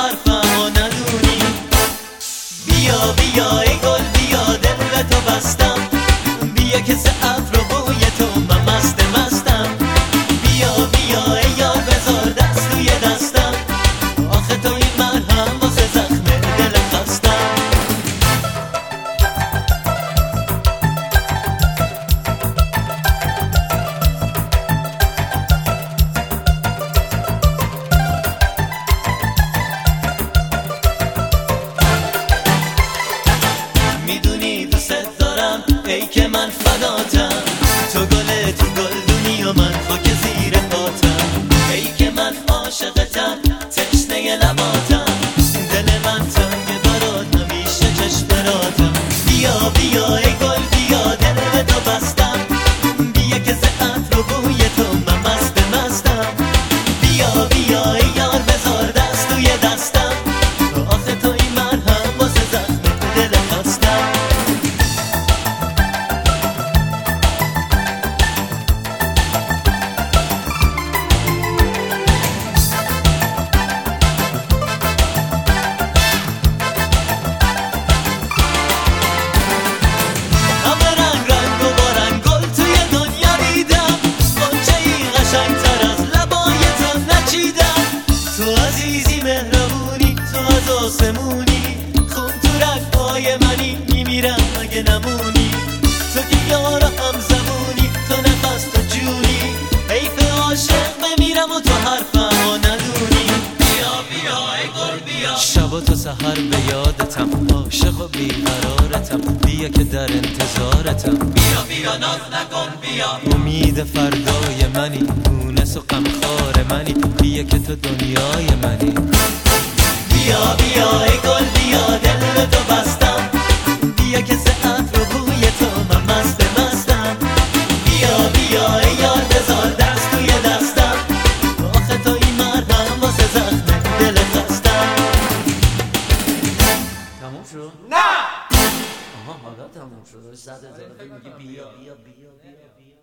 حرفمو ندونی. بیا بیا ای گل بیا دل تو بستم، بیا که سقف رو بوی تو من مستم. بیا بیا ای یار بذار دست توی دستم، آخه تو این مرهم واسه زخم دل خستم. میدونی دوست دارم ای که من فداتم، تو گل تو گلدونی و من خاک زیر پاتم. ای که من عاشقتم تشنه لباتم، دل من تنگ برات همیشه چشمراتم. بیا بیا ای گل بیا دل تو بستم، بیا که سقف رو بوی تو من مستم. بیا بیا ای یار بذار دست توی دستم، آخه تو این مرهم واسه زخم دل خستم. آسمونی خون تو رگ‌های منی، میمیرم اگه نمونی. تو که یار هم زمونی، تو نفس تو جونی، حیف عاشق بمیرم و تو حرفمو ندونی. بیا بیا ای گل بیا، شب تا سحر به یادتم، عاشق و بیقرارتم، بیا که در انتظارتم. بیا بیا ناز نکن بیا، امید فردای منی، مونس و غمخوار منی، بیا که تو دنیای منی. بیا بیا ای گل بیا دل تو بستم، بیا که سقف رو بوی تو من مستم. بیا بیا ای یار بذار دست توی دستم، آخه تو این مرهم واسه زخم دل خستم. تموم شد؟ نه آها حالا تموم شد. 100,000 میگی بیا بیا بیا بیا بیا